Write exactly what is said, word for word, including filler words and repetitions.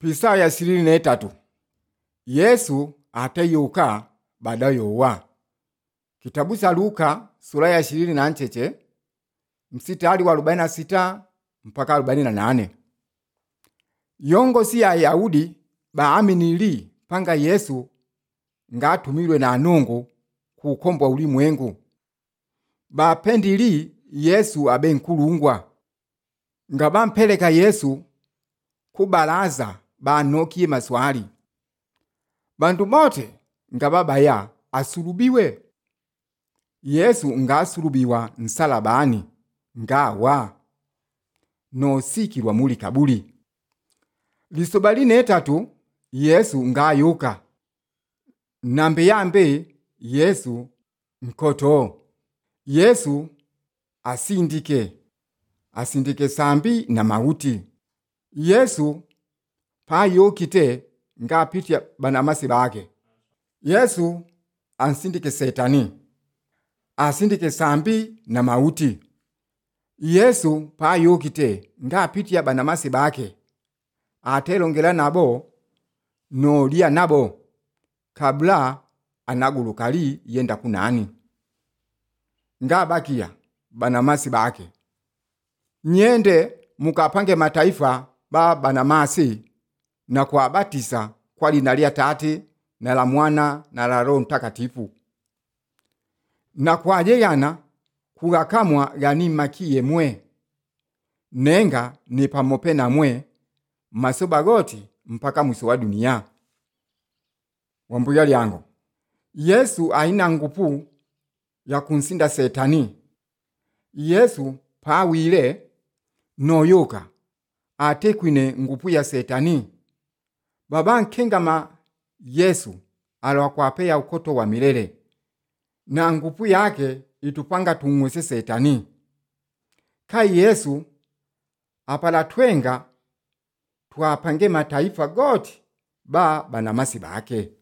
Pisaa ya ishirini na tatu. Yesu atayuka baada yowa. Kitabu cha Luka sura ya ishirini na ncheche mstari wa arobaini na sita mpaka arobaini na nane. Yongo si ya Yahudi baaminili panga Yesu ngatumilwe na Nungu kukombwa ulimwengu. Bapendili Yesu abe nkulungwa. Ngabampeleka Yesu kubalaza banokie maswali. Bandu mote ngababaya asulubiwe. Yesu ngasulubiwa nsalabani ngawa no sikirwa muli kabuli. Lisobali ne tatu Yesu ngayuka. Nambe yambe Yesu nkoto. Yesu asindike. Asindike sambi na mauti. Yesu pa yokite ngapitia banamasi bake. Yesu ansindike setani. Asindike sambi na mauti. Yesu pa yokite ngapitia banamasi bake. Atelongela nabo no lia nabo kabla anagulukali yenda kunani. Ngabakia banamasi bake. Nyende mukapange mataifa ba banamasi na kuabatisa kwa linalia Tate na la Mwana na la Roho Mtakatifu. Na kwa jeyana kugakamwa gani makie mwe. Nenga ni pamope na mwe masoba goti mpaka mwisho wa dunia. Wambuya liango. Yesu aina ngupu ya kunsinda setani. Yesu pawile no yoka atekwine ngupu ya setani. Baba nkengama Yesu alwakwapea ukoto wa milele. Na ngupu yake itupanga tungwese setani. Kai Yesu apala twenga tuapange mataifa goti ba banamasi bake.